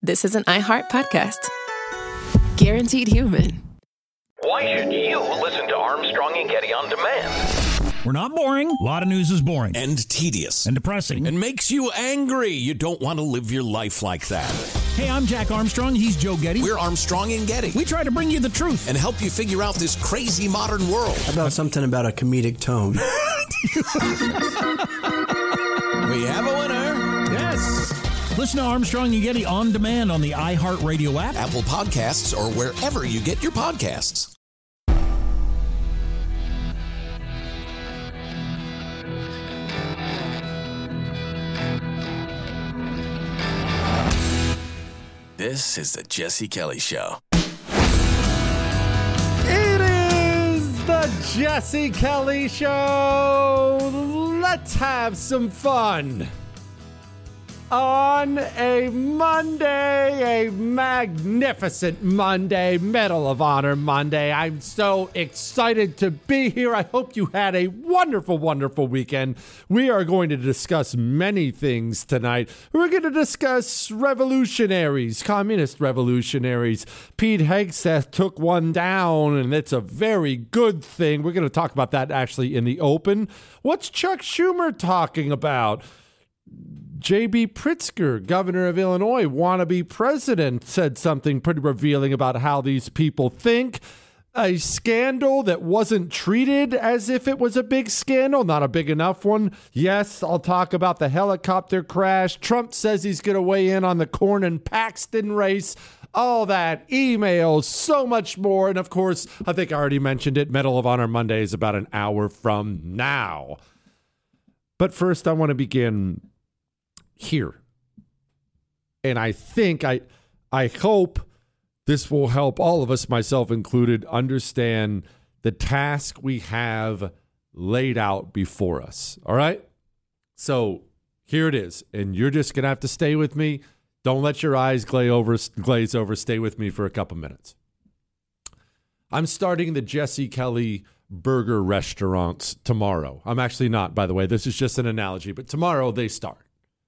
this is an iHeart podcast. Guaranteed human. Why should you listen to Armstrong and Getty on demand? We're not boring. A lot of news is boring. And tedious. And depressing. And makes you angry. You don't want to live your life like that. Hey, I'm Jack Armstrong. He's Joe Getty. We're Armstrong and Getty. We try to bring you the truth. And help you figure out this crazy modern world. How about something about a comedic tone? We have a winner. Yes. Listen to Armstrong and Getty on demand on the iHeartRadio app, Apple Podcasts, or wherever you get your podcasts. This is the Jesse Kelly Show. It is the Jesse Kelly Show. Let's have some fun. On a Monday, a magnificent Monday, Medal of Honor Monday. I'm so excited to be here. I hope you had a wonderful, wonderful weekend. We are going to discuss many things tonight. We're going to discuss revolutionaries, communist revolutionaries. Pete Hegseth took one down, and it's a very good thing. We're going to talk about that actually in the open. What's Chuck Schumer talking about? J.B. Pritzker, governor of Illinois, wannabe president, said something pretty revealing about how these people think. A scandal that wasn't treated as if it was a big scandal, not a big enough one. Yes, I'll talk about the helicopter crash. Trump says he's going to weigh in on the Cornyn-Paxton race. All that, emails, so much more. And of course, I think I already mentioned it, Medal of Honor Monday is about an hour from now. But first, I want to begin here. And I think, I hope this will help all of us, myself included, understand the task we have laid out before us. All right? So here it is. And you're just going to have to stay with me. Don't let your eyes glaze over. Stay with me for a couple minutes. I'm starting the Jesse Kelly Burger restaurants tomorrow. I'm actually not, by the way. This is just an analogy. But tomorrow they start.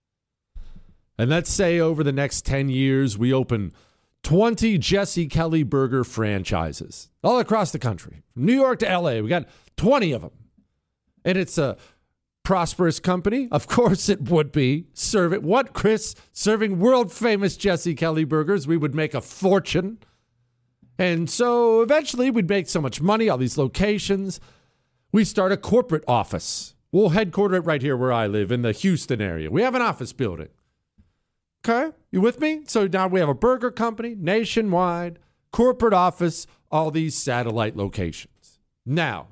And let's say over the next 10 years, we open 20 Jesse Kelly Burger franchises all across the country. From New York to LA, we got 20 of them. And it's a prosperous company. Of course it would be. Serve it. What, Chris? Serving world famous Jesse Kelly burgers, we would make a fortune. And so eventually we'd make so much money, all these locations. We start a corporate office. We'll headquarter it right here where I live in the Houston area. We have an office building. Okay, you with me? So now we have a burger company, nationwide, corporate office, all these satellite locations. Now,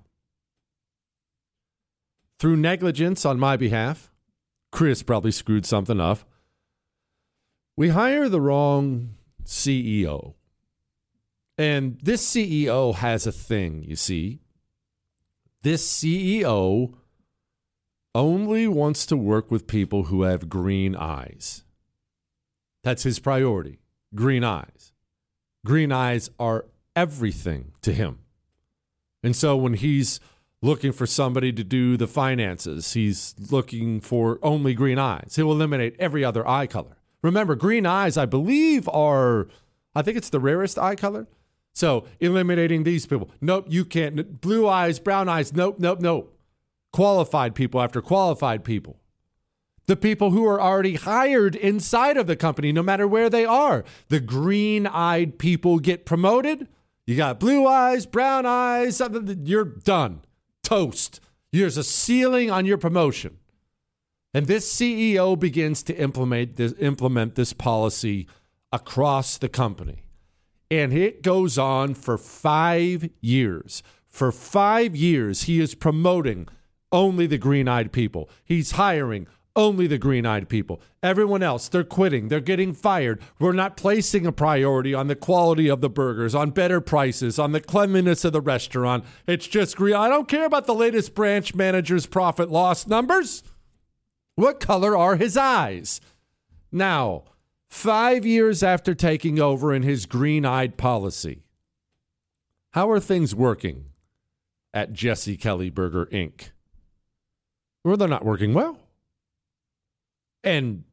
through negligence on my behalf, Chris probably screwed something up. We hire the wrong CEO. And this CEO has a thing, you see. This CEO only wants to work with people who have green eyes. That's his priority. Green eyes. Green eyes are everything to him. And so when he's looking for somebody to do the finances, he's looking for only green eyes. He'll eliminate every other eye color. Remember, green eyes, I believe, I think it's the rarest eye color. So eliminating these people. Nope, you can't. Blue eyes, brown eyes. Nope, nope, nope. Qualified people after qualified people. The people who are already hired inside of the company, no matter where they are. The green-eyed people get promoted. You got blue eyes, brown eyes, you're done. Toast. There's a ceiling on your promotion. And this CEO begins to implement this policy across the company. And it goes on for 5 years. For 5 years, he is promoting only the green-eyed people. He's hiring only the green-eyed people. Everyone else, they're quitting. They're getting fired. We're not placing a priority on the quality of the burgers, on better prices, on the cleanliness of the restaurant. It's just green. I don't care about the latest branch manager's profit loss numbers. What color are his eyes? Now, 5 years after taking over in his green-eyed policy, how are things working at Jesse Kelly Burger, Inc.? Well, they're not working well. And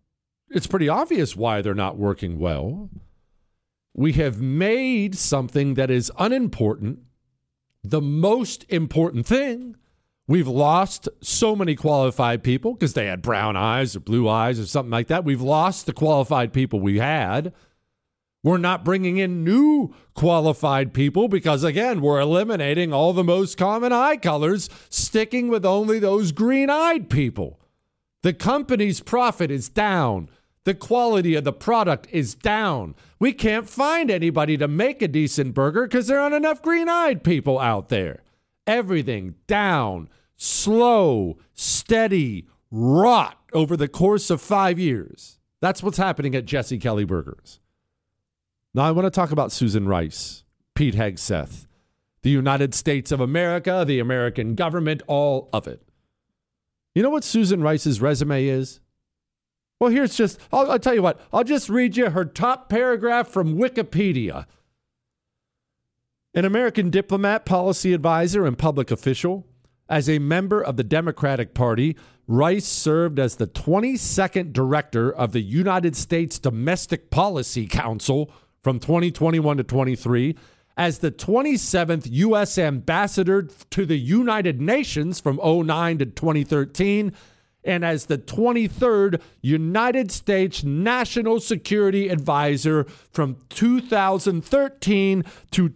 it's pretty obvious why they're not working well. We have made something that is unimportant the most important thing. We've lost so many qualified people because they had brown eyes or blue eyes or something like that. We've lost the qualified people we had. We're not bringing in new qualified people because, again, we're eliminating all the most common eye colors, sticking with only those green-eyed people. The company's profit is down. The quality of the product is down. We can't find anybody to make a decent burger because there aren't enough green-eyed people out there. Everything down, slow, steady, rot over the course of 5 years. That's what's happening at Jesse Kelly Burgers. Now I want to talk about Susan Rice, Pete Hegseth, the United States of America, the American government, all of it. You know what Susan Rice's resume is? Well, here's just, I'll tell you what, I'll just read you her top paragraph from Wikipedia. An American diplomat, policy advisor, and public official. As a member of the Democratic Party, Rice served as the 22nd director of the United States Domestic Policy Council from 2021 to 23, as the 27th U.S. ambassador to the United Nations from 09 to 2013, and as the 23rd United States National Security Advisor from 2013 to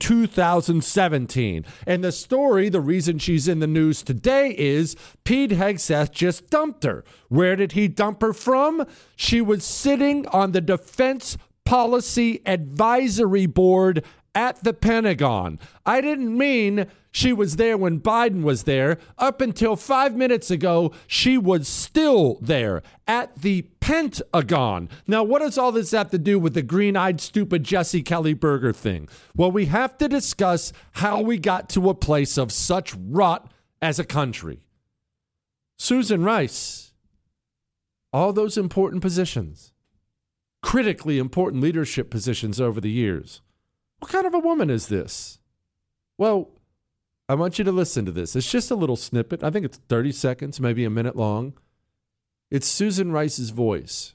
2017. And the story, the reason she's in the news today is Pete Hegseth just dumped her. Where did he dump her from? She was sitting on the Defense Policy Advisory Board at the Pentagon. I didn't mean she was there when Biden was there. Up until 5 minutes ago, she was still there at the Pentagon. Now, what does all this have to do with the green-eyed, stupid Jesse Kelly Burger thing? Well, we have to discuss how we got to a place of such rot as a country. Susan Rice, all those important positions, critically important leadership positions over the years. What kind of a woman is this? Well, I want you to listen to this. It's just a little snippet. I think it's 30 seconds, maybe a minute long. It's Susan Rice's voice.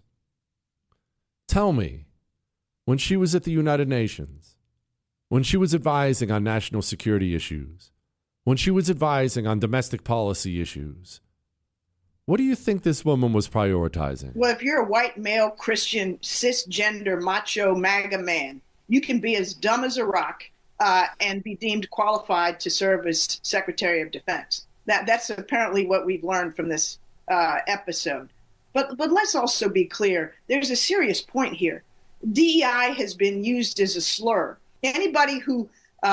Tell me, when she was at the United Nations, when she was advising on national security issues, when she was advising on domestic policy issues, what do you think this woman was prioritizing? Well, if you're a white male Christian cisgender macho MAGA man, you can be as dumb as a rock and be deemed qualified to serve as Secretary of Defense. That's apparently what we've learned from this episode. But let's also be clear. There's a serious point here. DEI has been used as a slur. Anybody who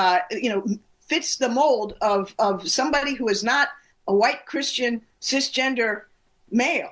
fits the mold of somebody who is not a white Christian cisgender male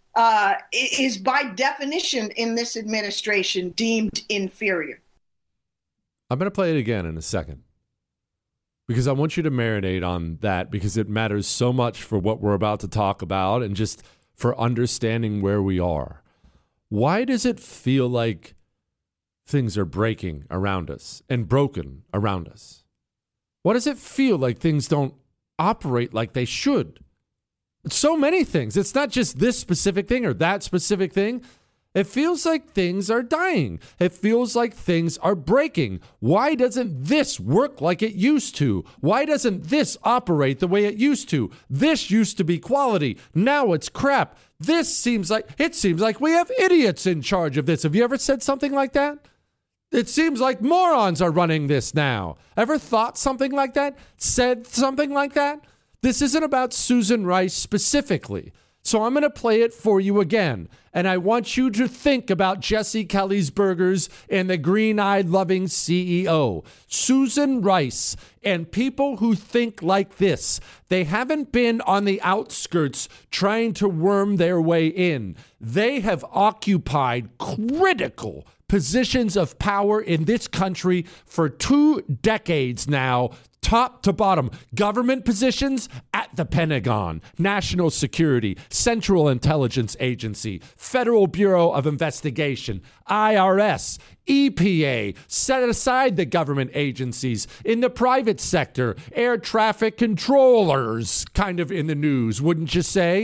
is by definition in this administration deemed inferior. I'm going to play it again in a second because I want you to marinate on that because it matters so much for what we're about to talk about and just for understanding where we are. Why does it feel like things are breaking around us and broken around us? Why does it feel like things don't operate like they should? So many things. It's not just this specific thing or that specific thing. It feels like things are dying. It feels like things are breaking. Why doesn't this work like it used to? Why doesn't this operate the way it used to? This used to be quality. Now it's crap. It seems like we have idiots in charge of this. Have you ever said something like that? It seems like morons are running this now. Ever thought something like that? Said something like that? This isn't about Susan Rice specifically. So I'm going to play it for you again. And I want you to think about Jesse Kelly's Burgers and the green-eyed loving CEO. Susan Rice and people who think like this. They haven't been on the outskirts trying to worm their way in. They have occupied critical positions of power in this country for 2 decades now, top to bottom. Government positions at the Pentagon, National Security, Central Intelligence Agency, Federal Bureau of Investigation, IRS, EPA, set aside the government agencies. In the private sector, air traffic controllers, kind of in the news, wouldn't you say?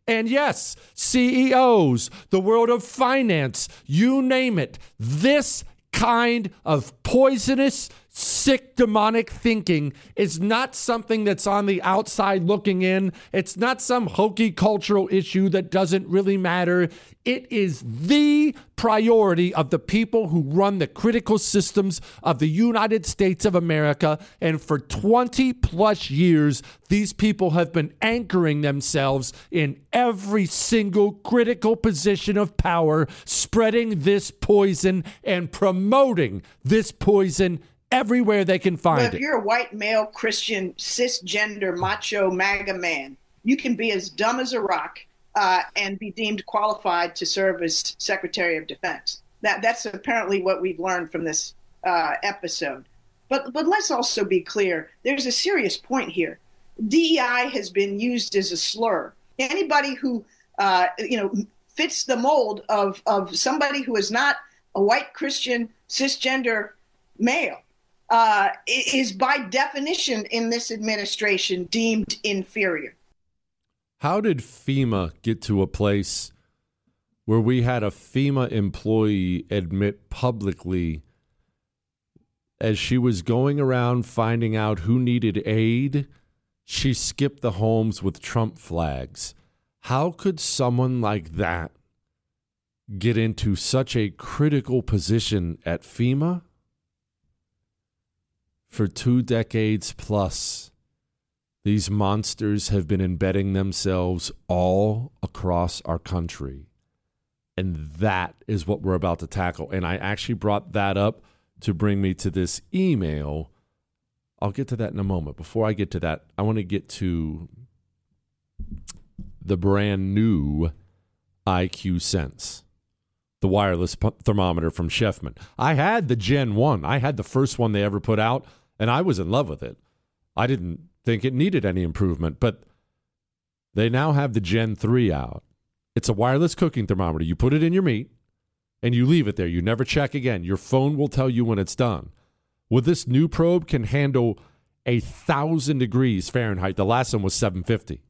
And yes, CEOs, the world of finance, you name it. This kind of poisonous, sick, demonic thinking is not something that's on the outside looking in. It's not some hokey cultural issue that doesn't really matter. It is the priority of the people who run the critical systems of the United States of America. And for 20 plus years, these people have been anchoring themselves in every single critical position of power, spreading this poison and promoting this poison everywhere they can find But it. if you're a white male Christian cisgender macho MAGA man, you can be as dumb as a rock and be deemed qualified to serve as Secretary of Defense. That's apparently what we've learned from this episode. But let's also be clear. There's a serious point here. DEI has been used as a slur. Anybody who fits the mold of somebody who is not a white Christian cisgender male is by definition in this administration deemed inferior. How did FEMA get to a place where we had a FEMA employee admit publicly as she was going around finding out who needed aid, she skipped the homes with Trump flags? How could someone like that get into such a critical position at FEMA? For 2 decades plus, these monsters have been embedding themselves all across our country. And that is what we're about to tackle. And I actually brought that up to bring me to this email. I'll get to that in a moment. Before I get to that, I want to get to the brand new IQ Sense, the wireless thermometer from Chefman. I had the Gen 1. I had the first one they ever put out, and I was in love with it. I didn't think it needed any improvement, but they now have the Gen 3 out. It's a wireless cooking thermometer. You put it in your meat, and you leave it there. You never check again. Your phone will tell you when it's done. Well, this new probe can handle 1,000 degrees Fahrenheit. The last one was 750.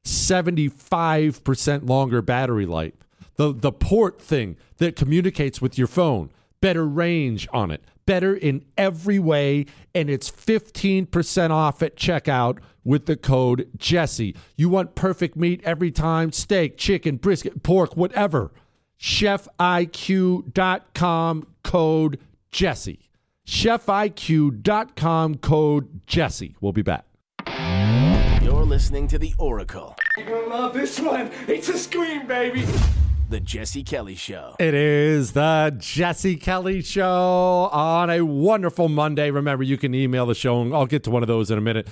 75% longer battery life. The port thing that communicates with your phone, better range on it, better in every way, and it's 15% off at checkout with the code Jesse. You want perfect meat every time, steak, chicken, brisket, pork, whatever. ChefIQ.com code Jesse. ChefIQ.com code Jesse. We'll be back. You're listening to The Oracle. You're gonna love this one. It's a scream, baby. The Jesse Kelly Show. It is the Jesse Kelly Show on a wonderful Monday. Remember, you can email the show, and I'll get to one of those in a minute.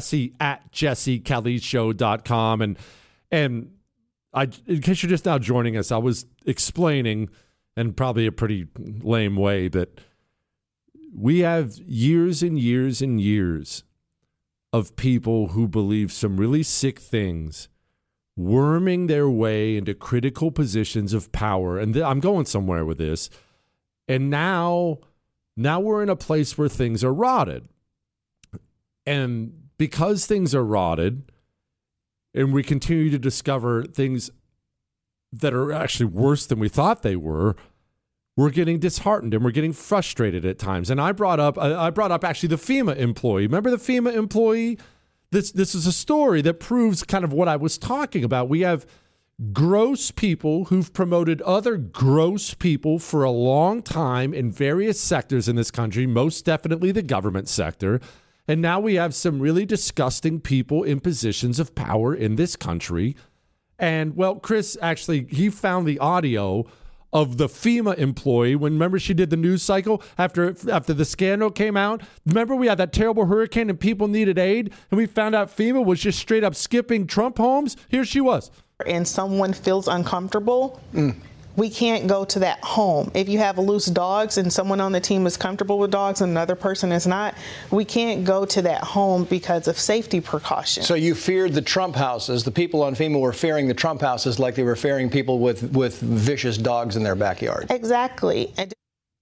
Jesse@jessekellyshow.com. And in case you're just now joining us, I was explaining, in probably a pretty lame way, that we have years and years and years of people who believe some really sick things worming their way into critical positions of power. And I'm going somewhere with this. And now we're in a place where things are rotted. And because things are rotted, and we continue to discover things that are actually worse than we thought they were, we're getting disheartened and we're getting frustrated at times. And I brought up actually the FEMA employee. Remember the FEMA employee? This is a story that proves kind of what I was talking about. We have gross people who've promoted other gross people for a long time in various sectors in this country, most definitely the government sector. And now we have some really disgusting people in positions of power in this country. And, well, Chris, actually, he found the audio of the FEMA employee when, remember, she did the news cycle after the scandal came out. Remember, we had that terrible hurricane and people needed aid, and we found out FEMA was just straight up skipping Trump homes. Here she was. And someone feels uncomfortable, we can't go to that home. If you have loose dogs and someone on the team is comfortable with dogs and another person is not, we can't go to that home because of safety precautions. So you feared the Trump houses. The people on FEMA were fearing the Trump houses like they were fearing people with vicious dogs in their backyard. Exactly. And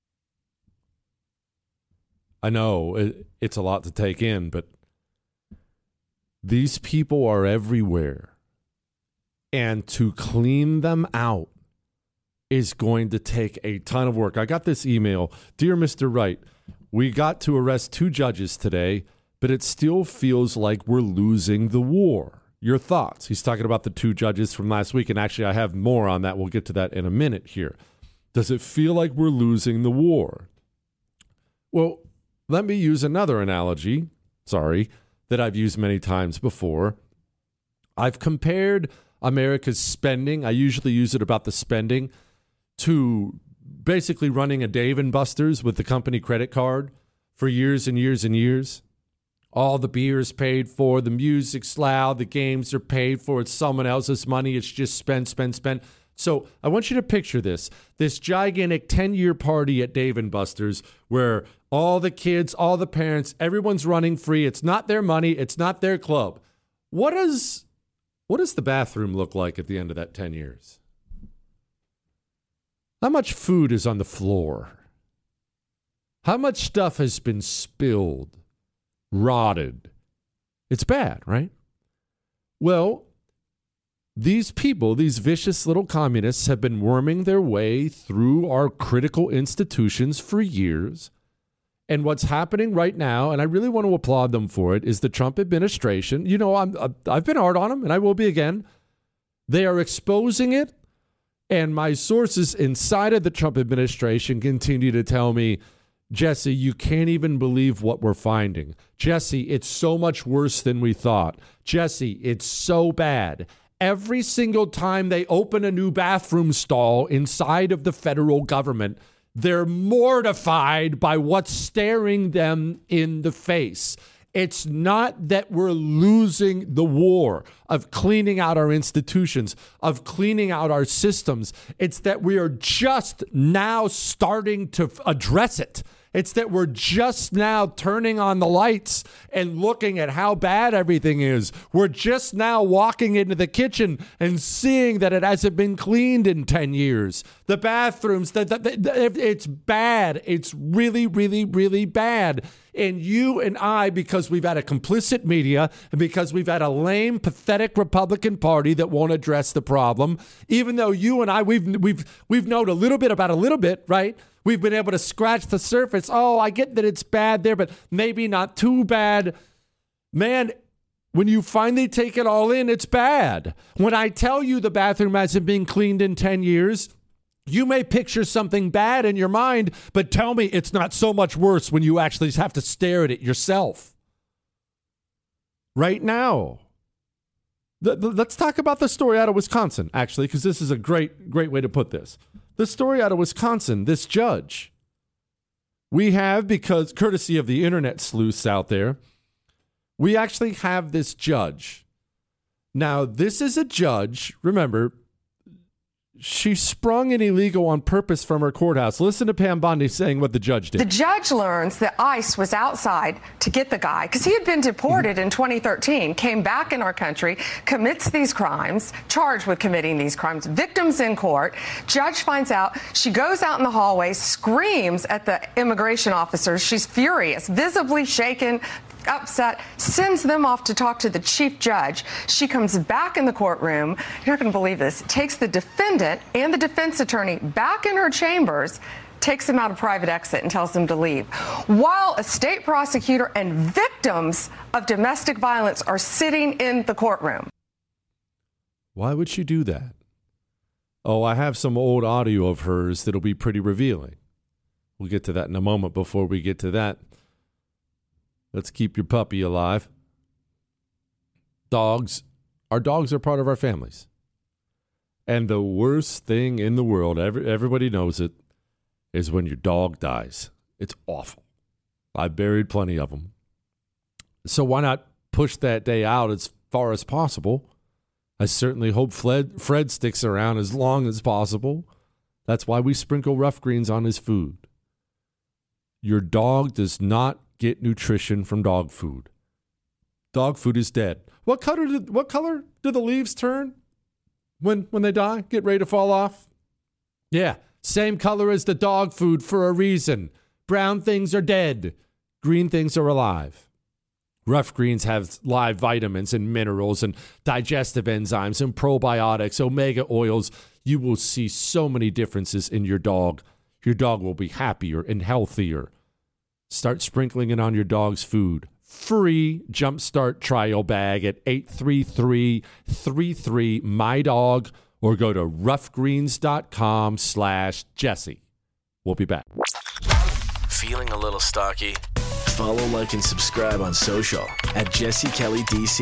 I know it's a lot to take in, but these people are everywhere. And to clean them out is going to take a ton of work. I got this email. Dear Mr. Wright, we got to arrest 2 judges today, but it still feels like we're losing the war. Your thoughts? He's talking about the 2 judges from last week, and actually I have more on that. We'll get to that in a minute here. Does it feel like we're losing the war? Well, let me use another analogy, that I've used many times before. I've compared America's spending, I usually use it about the spending, to basically running a Dave & Buster's with the company credit card for years and years and years. All the beer's paid for, the music's loud, the games are paid for, it's someone else's money, it's just spend. So I want you to picture this gigantic 10-year party at Dave & Buster's where all the kids, all the parents, everyone's running free. It's not their money, it's not their club. What does the bathroom look like at the end of that 10 years? How much food is on the floor? How much stuff has been spilled, rotted? It's bad, right? Well, these people, these vicious little communists, have been worming their way through our critical institutions for years. And what's happening right now, and I really want to applaud them for it, is the Trump administration. You know, I've been hard on them, and I will be again. They are exposing it, and my sources inside of the Trump administration continue to tell me, Jesse, you can't even believe what we're finding. Jesse, it's so much worse than we thought. Jesse, it's so bad. Every single time they open a new bathroom stall inside of the federal government, they're mortified by what's staring them in the face. It's not that we're losing the war of cleaning out our institutions, of cleaning out our systems. It's that we are just now starting to address it. It's that we're just now turning on the lights and looking at how bad everything is. We're just now walking into the kitchen and seeing that it hasn't been cleaned in 10 years. The bathrooms, it's bad. It's really, really, really bad. And you and I, because we've had a complicit media and because we've had a lame, pathetic Republican Party that won't address the problem, even though you and I, we've known a little bit about a little bit, right? We've been able to scratch the surface. Oh, I get that it's bad there, but maybe not too bad. Man, when you finally take it all in, it's bad. When I tell you the bathroom hasn't been cleaned in 10 years, you may picture something bad in your mind, but tell me it's not so much worse when you actually have to stare at it yourself. Right now. Let's talk about the story out of Wisconsin, actually, because this is a great way to put this. The story out of Wisconsin, this judge. We have, because courtesy of the internet sleuths out there, we actually have this judge. Now, this is a judge, remember, she sprung an illegal on purpose from her courthouse. Listen to Pam Bondi saying what the judge did. The judge learns that ICE was outside to get the guy because he had been deported in 2013, came back in our country, commits these crimes, charged with committing these crimes, victims in court. Judge finds out. She goes out in the hallway, screams at the immigration officers. She's furious, visibly shaken, upset, sends them off to talk to the chief judge. She comes back in the courtroom. You're not going to believe this. Takes the defendant and the defense attorney back in her chambers, takes them out a private exit and tells them to leave. While a state prosecutor and victims of domestic violence are sitting in the courtroom. Why would she do that? Oh, I have some old audio of hers that'll be pretty revealing. We'll get to that in a moment. Before we get to that, let's keep your puppy alive. Dogs. Our dogs are part of our families. And the worst thing in the world, everybody knows it, is when your dog dies. It's awful. I buried plenty of them. So why not push that day out as far as possible? I certainly hope Fred sticks around as long as possible. That's why we sprinkle rough greens on his food. Your dog does not get nutrition from dog food. Dog food is dead. What color do the leaves turn when they die? Get ready to fall off? Yeah, same color as the dog food for a reason. Brown things are dead. Green things are alive. Rough Greens have live vitamins and minerals and digestive enzymes and probiotics, omega oils. You will see so many differences in your dog. Your dog will be happier and healthier. Start sprinkling it on your dog's food. Free Jumpstart trial bag at 833-33-MY-DOG or go to roughgreens.com/Jesse. We'll be back. Feeling a little stocky? Follow, like, and subscribe on social at Jesse Kelly DC.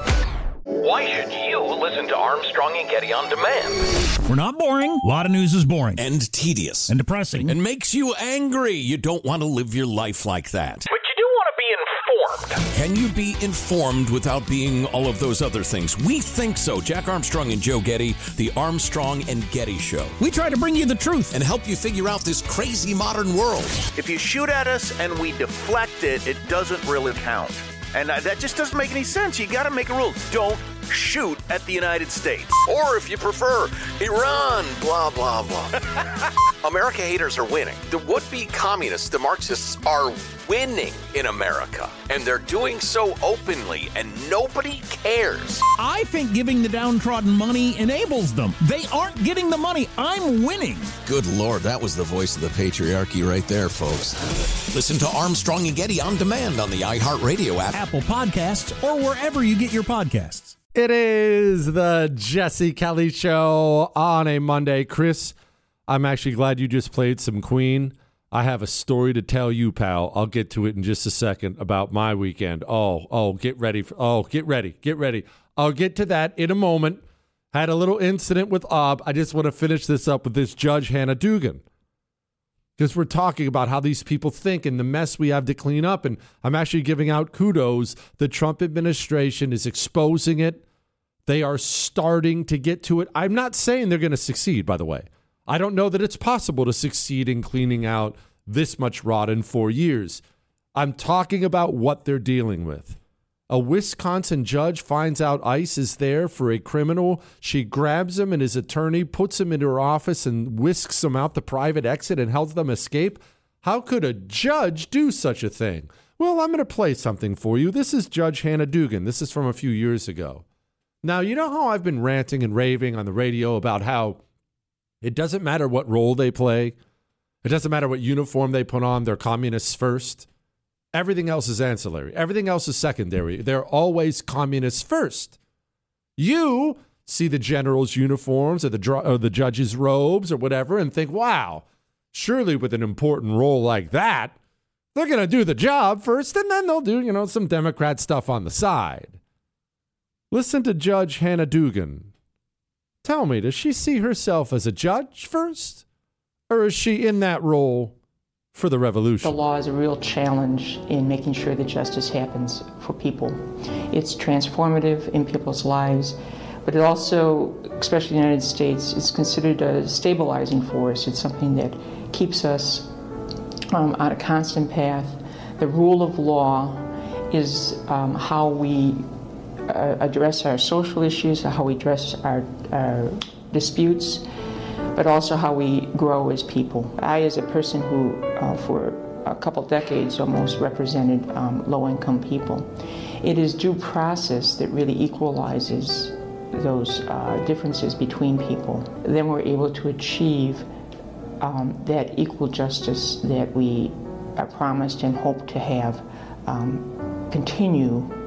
Why should you listen to Armstrong and Getty on demand? We're not boring. A lot of news is boring. And tedious. And depressing. And makes you angry. You don't want to live your life like that. But you do want to be informed. Can you be informed without being all of those other things? We think so. Jack Armstrong and Joe Getty, the Armstrong and Getty Show. We try to bring you the truth and help you figure out this crazy modern world. If you shoot at us and we deflect it, it doesn't really count. And that just doesn't make any sense. You got to make a rule. Don't shoot at the United States. Or if you prefer, Iran, blah, blah, blah. America haters are winning. The would-be communists, the Marxists, are winning in America. And they're doing so openly, and nobody cares. I think giving the downtrodden money enables them. They aren't getting the money. I'm winning. Good Lord, that was the voice of the patriarchy right there, folks. Listen to Armstrong and Getty on demand on the iHeartRadio app, Apple Podcasts, or wherever you get your podcasts. It is the Jesse Kelly Show on a Monday. Chris, I'm actually glad you just played some Queen. I have a story to tell you, pal. I'll get to it in just a second about my weekend. Get ready. Get ready. I'll get to that in a moment. Had a little incident with Ob. I just want to finish this up with this Judge Hannah Dugan. Because we're talking about how these people think and the mess we have to clean up. And I'm actually giving out kudos. The Trump administration is exposing it. They are starting to get to it. I'm not saying they're going to succeed, by the way. I don't know that it's possible to succeed in cleaning out this much rot in 4 years. I'm talking about what they're dealing with. A Wisconsin judge finds out ICE is there for a criminal. She grabs him and his attorney, puts him into her office and whisks him out the private exit and helps them escape. How could a judge do such a thing? Well, I'm going to play something for you. This is Judge Hannah Dugan. This is from a few years ago. Now, you know how I've been ranting and raving on the radio about how it doesn't matter what role they play. It doesn't matter what uniform they put on. They're communists first. Everything else is ancillary. Everything else is secondary. They're always communists first. You see the general's uniforms or the judge's robes or whatever and think, wow, surely with an important role like that, they're going to do the job first and then they'll do, some Democrat stuff on the side. Listen to Judge Hannah Dugan. Tell me, does she see herself as a judge first? Or is she in that role for the revolution? The law is a real challenge in making sure that justice happens for people. It's transformative in people's lives, but it also, especially in the United States, is considered a stabilizing force. It's something that keeps us on a constant path. The rule of law is how we address our social issues, how we address our disputes, but also how we grow as people. I, as a person who, for a couple decades almost, represented low-income people, it is due process that really equalizes those differences between people. Then we're able to achieve that equal justice that we are promised and hope to have continue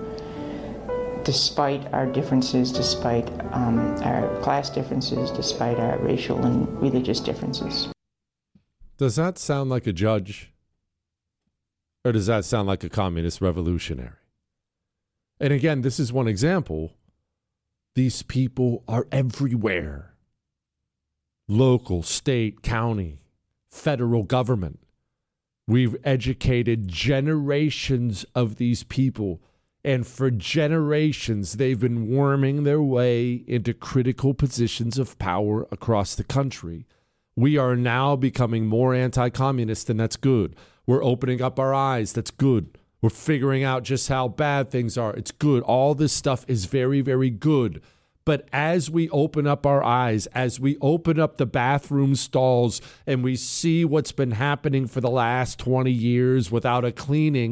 despite our differences, despite our class differences, despite our racial and religious differences. Does that sound like a judge? Or does that sound like a communist revolutionary? And again, this is one example. These people are everywhere. Local, state, county, federal government. We've educated generations of these people. And for generations, they've been worming their way into critical positions of power across the country. We are now becoming more anti-communist, and that's good. We're opening up our eyes. That's good. We're figuring out just how bad things are. It's good. All this stuff is very, very good. But as we open up our eyes, as we open up the bathroom stalls and we see what's been happening for the last 20 years without a cleaning,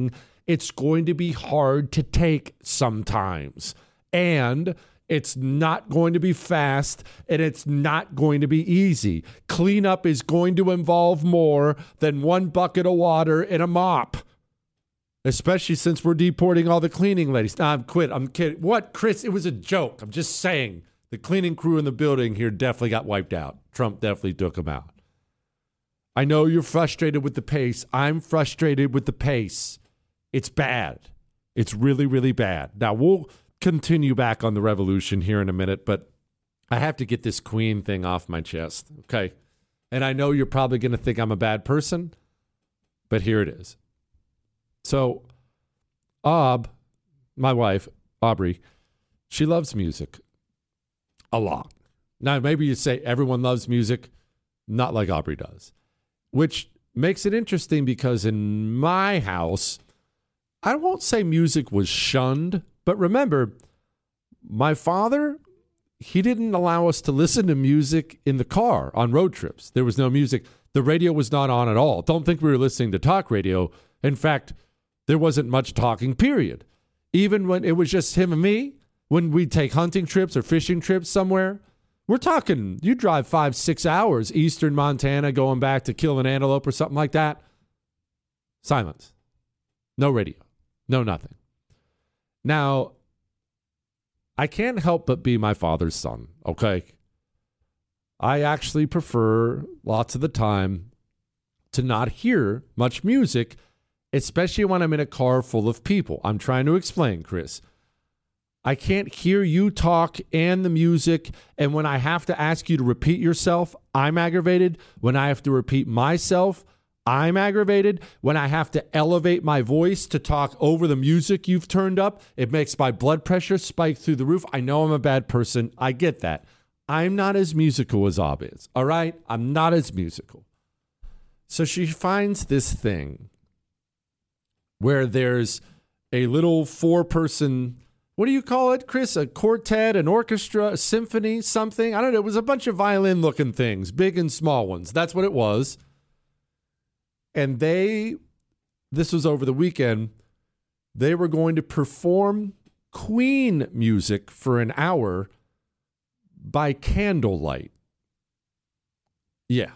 It's going to be hard to take sometimes. And it's not going to be fast, and it's not going to be easy. Cleanup is going to involve more than one bucket of water and a mop, especially since we're deporting all the cleaning ladies. Nah, I'm kidding. What, Chris? It was a joke. I'm just saying the cleaning crew in the building here definitely got wiped out. Trump definitely took them out. I know you're frustrated with the pace. I'm frustrated with the pace. It's bad. It's really, really bad. Now, we'll continue back on the revolution here in a minute, but I have to get this Queen thing off my chest, okay? And I know you're probably going to think I'm a bad person, but here it is. So, my wife, Aubrey, she loves music a lot. Now, maybe you say everyone loves music, not like Aubrey does, which makes it interesting because in my house, I won't say music was shunned, but remember, my father, he didn't allow us to listen to music in the car on road trips. There was no music. The radio was not on at all. Don't think we were listening to talk radio. In fact, there wasn't much talking, period. Even when it was just him and me, when we'd take hunting trips or fishing trips somewhere, we're talking, you drive 5-6 hours, eastern Montana, going back to kill an antelope or something like that. Silence. No radio. No nothing. Now, I can't help but be my father's son, okay? I actually prefer lots of the time to not hear much music, especially when I'm in a car full of people. I'm trying to explain, Chris. I can't hear you talk and the music, and when I have to ask you to repeat yourself, I'm aggravated. When I have to repeat myself, I'm aggravated. When I have to elevate my voice to talk over the music you've turned up, it makes my blood pressure spike through the roof. I know I'm a bad person. I get that. I'm not as musical as Ob is, all right? I'm not as musical. So she finds this thing where there's a little 4-person, what do you call it, Chris? A quartet, an orchestra, a symphony, something? I don't know. It was a bunch of violin-looking things, big and small ones. That's what it was. And this was over the weekend, they were going to perform Queen music for an hour by candlelight. Yeah.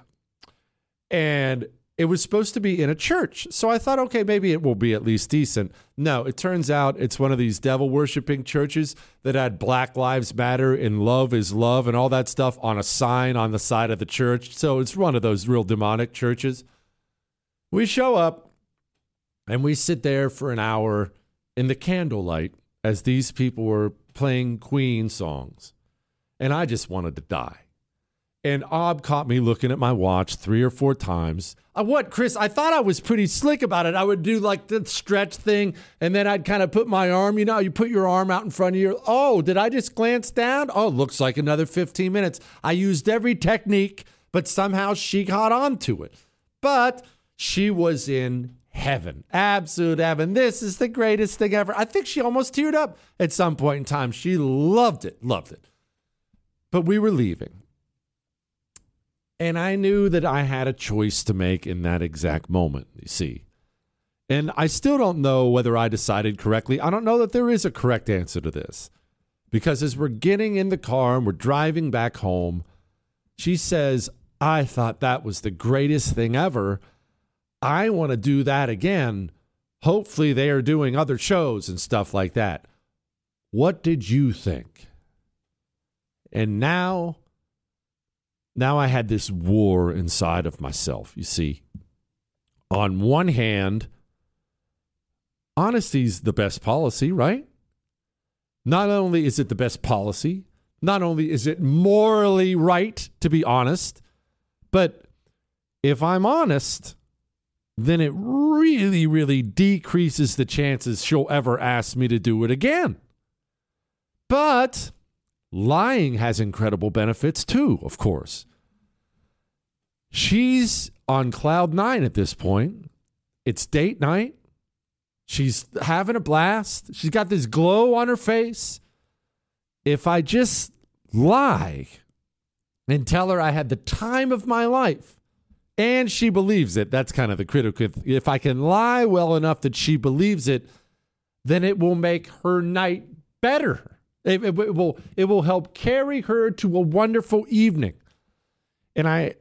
And it was supposed to be in a church. So I thought, okay, maybe it will be at least decent. No, it turns out it's one of these devil-worshipping churches that had Black Lives Matter and Love is Love and all that stuff on a sign on the side of the church. So it's one of those real demonic churches. We show up and we sit there for an hour in the candlelight as these people were playing Queen songs. And I just wanted to die. And Ob caught me looking at my watch 3 or 4 times. What, Chris? I thought I was pretty slick about it. I would do like the stretch thing, and then I'd kind of put my arm, you know, you put your arm out in front of your, oh, did I just glance down? Oh, looks like another 15 minutes. I used every technique, but somehow she caught on to it. But she was in heaven, absolute heaven. This is the greatest thing ever. I think she almost teared up at some point in time. She loved it. But we were leaving. And I knew that I had a choice to make in that exact moment, you see. And I still don't know whether I decided correctly. I don't know that there is a correct answer to this. Because as we're getting in the car and we're driving back home, she says, I thought that was the greatest thing ever. I want to do that again. Hopefully they are doing other shows and stuff like that. What did you think? And now I had this war inside of myself, you see. On one hand, honesty's the best policy, right? Not only is it the best policy, not only is it morally right to be honest, but if I'm honest, then it really, really decreases the chances she'll ever ask me to do it again. But lying has incredible benefits too, of course. She's on cloud 9 at this point. It's date night. She's having a blast. She's got this glow on her face. If I just lie and tell her I had the time of my life, And she believes it. That's kind of the critical. If I can lie well enough that she believes it, then it will make her night better. It will help carry her to a wonderful evening. And I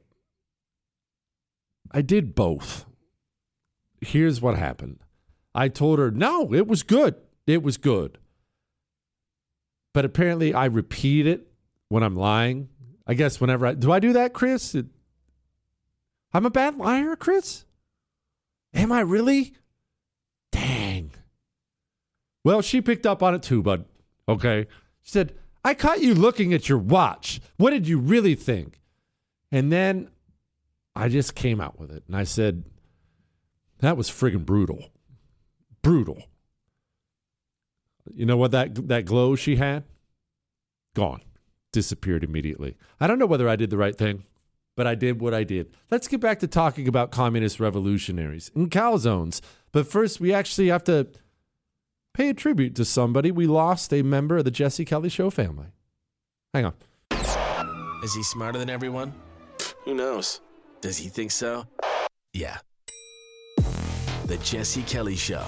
did both. Here's what happened. I told her, no, it was good. It was good. But apparently I repeat it when I'm lying. I guess whenever do I do that, Chris? I'm a bad liar, Chris? Am I really? Dang. Well, she picked up on it too, bud. Okay. She said, I caught you looking at your watch. What did you really think? And then I just came out with it. And I said, that was friggin' brutal. Brutal. You know what that glow she had? Gone. Disappeared immediately. I don't know whether I did the right thing, but I did what I did. Let's get back to talking about communist revolutionaries and calzones. But first, we actually have to pay a tribute to somebody. We lost a member of the Jesse Kelly Show family. Hang on. Is he smarter than everyone? Who knows? Does he think so? Yeah. The Jesse Kelly Show.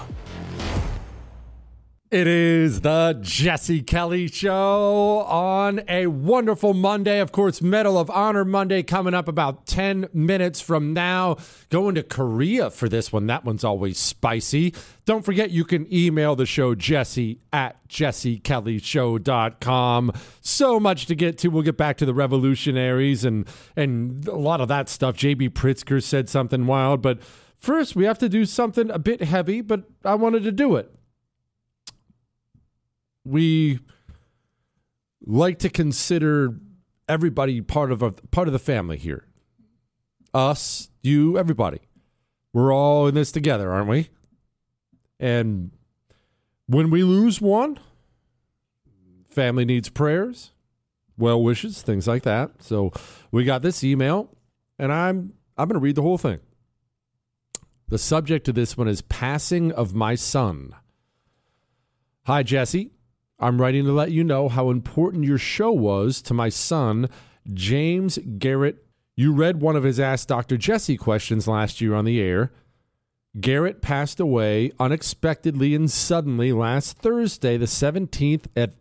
It is the Jesse Kelly Show on a wonderful Monday. Of course, Medal of Honor Monday coming up about 10 minutes from now. Going to Korea for this one. That one's always spicy. Don't forget you can email the show, jesse@jessekellyshow.com. So much to get to. We'll get back to the revolutionaries and a lot of that stuff. J.B. Pritzker said something wild. But first, we have to do something a bit heavy, but I wanted to do it. We like to consider everybody part of the family here. Us, you, everybody. We're all in this together, aren't we? And when we lose one, family needs prayers, well wishes, things like that. So we got this email, and I'm going to read the whole thing. The subject of this one is passing of my son. Hi, Jesse. I'm writing to let you know how important your show was to my son, James Garrett. You read one of his Ask Dr. Jesse questions last year on the air. Garrett passed away unexpectedly and suddenly last Thursday, the 17th, at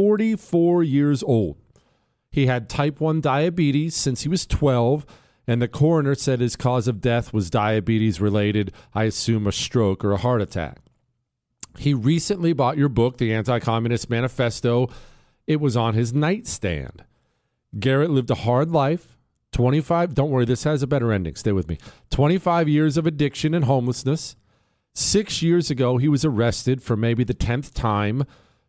44 years old. He had type 1 diabetes since he was 12, and the coroner said his cause of death was diabetes related, I assume a stroke or a heart attack. He recently bought your book, The Anti-Communist Manifesto. It was on his nightstand. Garrett lived a hard life. 25, don't worry, this has a better ending. Stay with me. 25 years of addiction and homelessness. 6 years ago, he was arrested for maybe the 10th time.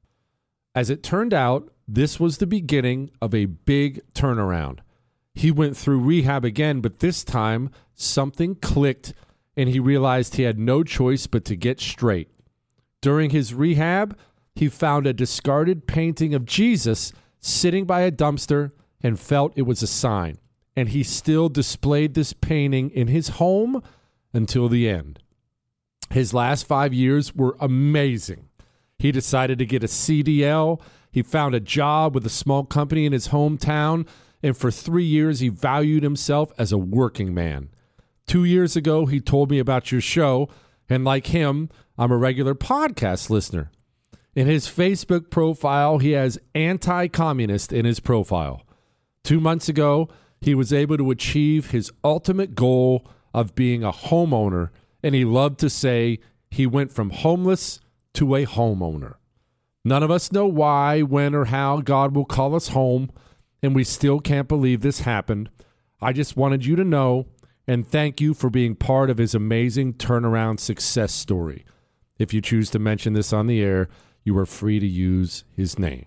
As it turned out, this was the beginning of a big turnaround. He went through rehab again, but this time something clicked and he realized he had no choice but to get straight. During his rehab, he found a discarded painting of Jesus sitting by a dumpster and felt it was a sign. And he still displayed this painting in his home until the end. His last 5 years were amazing. He decided to get a CDL. He found a job with a small company in his hometown. And for 3 years, he valued himself as a working man. 2 years ago, he told me about your show. And like him, I'm a regular podcast listener. In his Facebook profile, he has anti-communist in his profile. 2 months ago, he was able to achieve his ultimate goal of being a homeowner, and he loved to say he went from homeless to a homeowner. None of us know why, when, or how God will call us home, and we still can't believe this happened. I just wanted you to know, and thank you for being part of his amazing turnaround success story. If you choose to mention this on the air, you are free to use his name.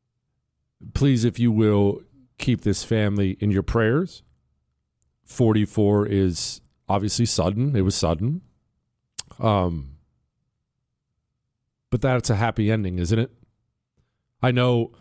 Please, if you will, keep this family in your prayers. 44 is obviously sudden. It was sudden. But that's a happy ending, isn't it? I know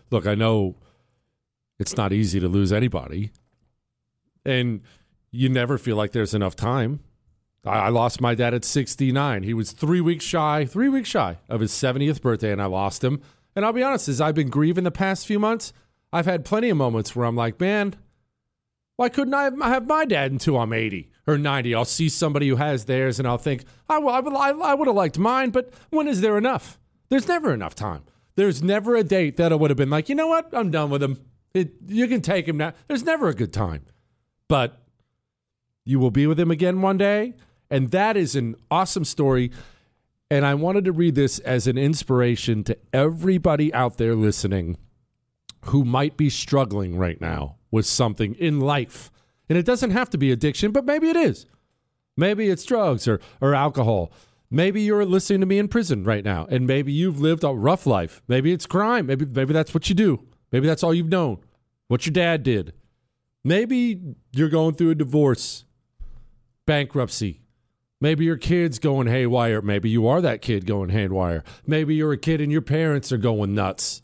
it's not easy to lose anybody. And you never feel like there's enough time. I lost my dad at 69. He was 3 weeks shy of his 70th birthday, and I lost him. And I'll be honest, as I've been grieving the past few months, I've had plenty of moments where I'm like, man, why couldn't I have my dad until I'm 80 or 90. I'll see somebody who has theirs, and I'll think, I would have liked mine, but when is there enough? There's never enough time. There's never a date that I would have been like, you know what? I'm done with him. You can take him now. There's never a good time. But you will be with him again one day, and that is an awesome story. And I wanted to read this as an inspiration to everybody out there listening who might be struggling right now with something in life. And it doesn't have to be addiction, but maybe it is. Maybe it's drugs or alcohol. Maybe you're listening to me in prison right now, and maybe you've lived a rough life. Maybe it's crime. Maybe that's what you do. Maybe that's all you've known, what your dad did. Maybe you're going through a divorce, bankruptcy. Maybe your kid's going haywire. Maybe you are that kid going haywire. Maybe you're a kid and your parents are going nuts.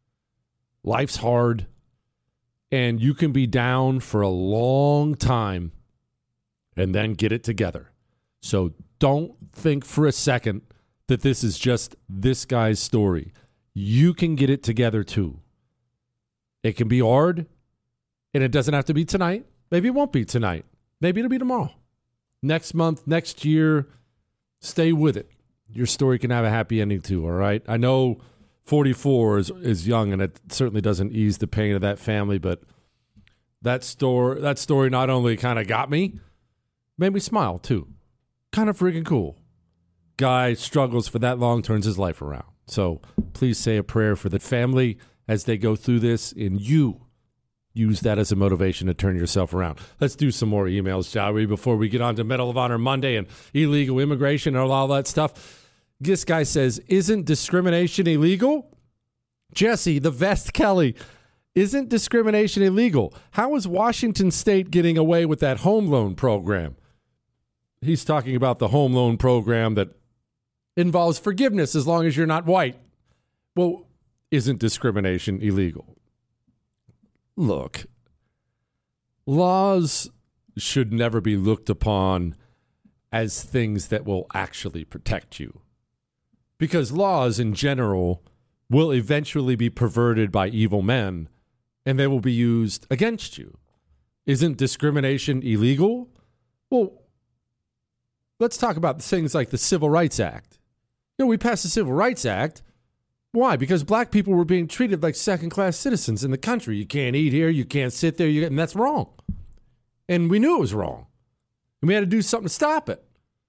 Life's hard. And you can be down for a long time and then get it together. So don't think for a second that this is just this guy's story. You can get it together too. It can be hard, and it doesn't have to be tonight. Maybe it won't be tonight. Maybe it'll be tomorrow. Next month, next year, stay with it. Your story can have a happy ending too, all right? I know 44 is young, and it certainly doesn't ease the pain of that family, but that story not only kind of got me, made me smile too. Kind of freaking cool. Guy struggles for that long, turns his life around. So please say a prayer for the family as they go through this, and you use that as a motivation to turn yourself around. Let's do some more emails, shall we, before we get on to Medal of Honor Monday and illegal immigration and all that stuff. This guy says, isn't discrimination illegal? Jesse, the Vest Kelly, isn't discrimination illegal? How is Washington State getting away with that home loan program? He's talking about the home loan program that involves forgiveness as long as you're not white. Well, isn't discrimination illegal? Look, laws should never be looked upon as things that will actually protect you. Because laws in general will eventually be perverted by evil men, and they will be used against you. Isn't discrimination illegal? Well, let's talk about things like the Civil Rights Act. You know, we passed the Civil Rights Act. Why? Because black people were being treated like second-class citizens in the country. You can't eat here, you can't sit there, and that's wrong. And we knew it was wrong. And we had to do something to stop it.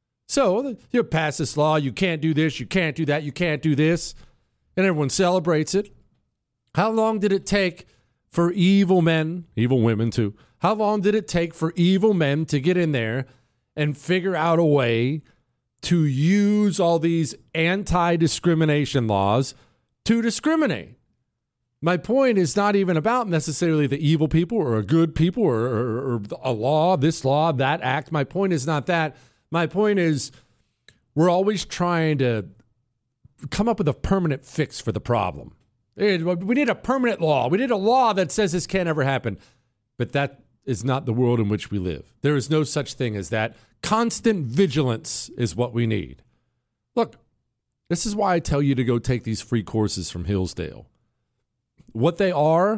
So you pass this law, you can't do this, you can't do that, you can't do this, and everyone celebrates it. How long did it take for evil men, evil women too, how long did it take for evil men to get in there and figure out a way to use all these anti-discrimination laws to discriminate? My point is not even about necessarily the evil people or a good people or a law, this law, that act. My point is not that. My point is we're always trying to come up with a permanent fix for the problem. We need a permanent law. We need a law that says this can't ever happen. But that is not the world in which we live. There is no such thing as that. Constant vigilance is what we need. Look, this is why I tell you to go take these free courses from Hillsdale. What they are,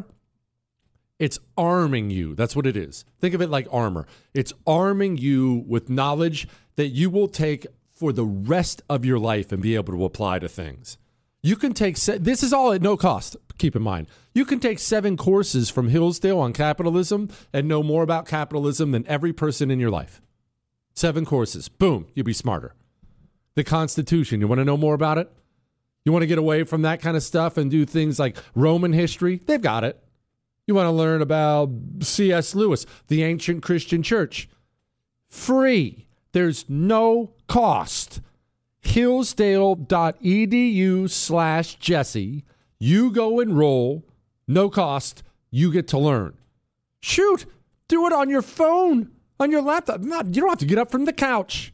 it's arming you. That's what it is. Think of it like armor. It's arming you with knowledge that you will take for the rest of your life and be able to apply to things. You can take, this is all at no cost, keep in mind. You can take 7 courses from Hillsdale on capitalism and know more about capitalism than every person in your life. 7 courses. Boom, you'll be smarter. The Constitution, you want to know more about it? You want to get away from that kind of stuff and do things like Roman history? They've got it. You want to learn about C.S. Lewis, the ancient Christian church? Free. There's no cost. Hillsdale.edu/Jesse. You go enroll. No cost. You get to learn. Shoot. Do it on your phone, on your laptop. You don't have to get up from the couch.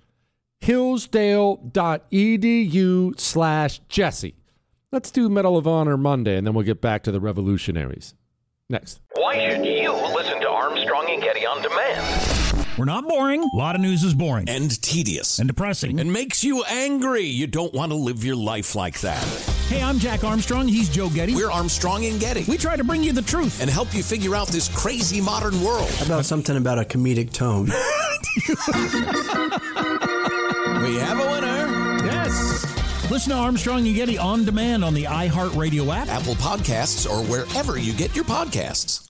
Hillsdale.edu/Jesse. Let's do Medal of Honor Monday, and then we'll get back to the revolutionaries. Next. Why should you listen to Armstrong and Getty on demand? We're not boring. A lot of news is boring. And tedious. And depressing. And makes you angry. You don't want to live your life like that. Hey, I'm Jack Armstrong. He's Joe Getty. We're Armstrong and Getty. We try to bring you the truth. And help you figure out this crazy modern world. How about something about a comedic tone? We have a winner. Yes. Listen to Armstrong and Getty on demand on the iHeartRadio app, Apple Podcasts, or wherever you get your podcasts.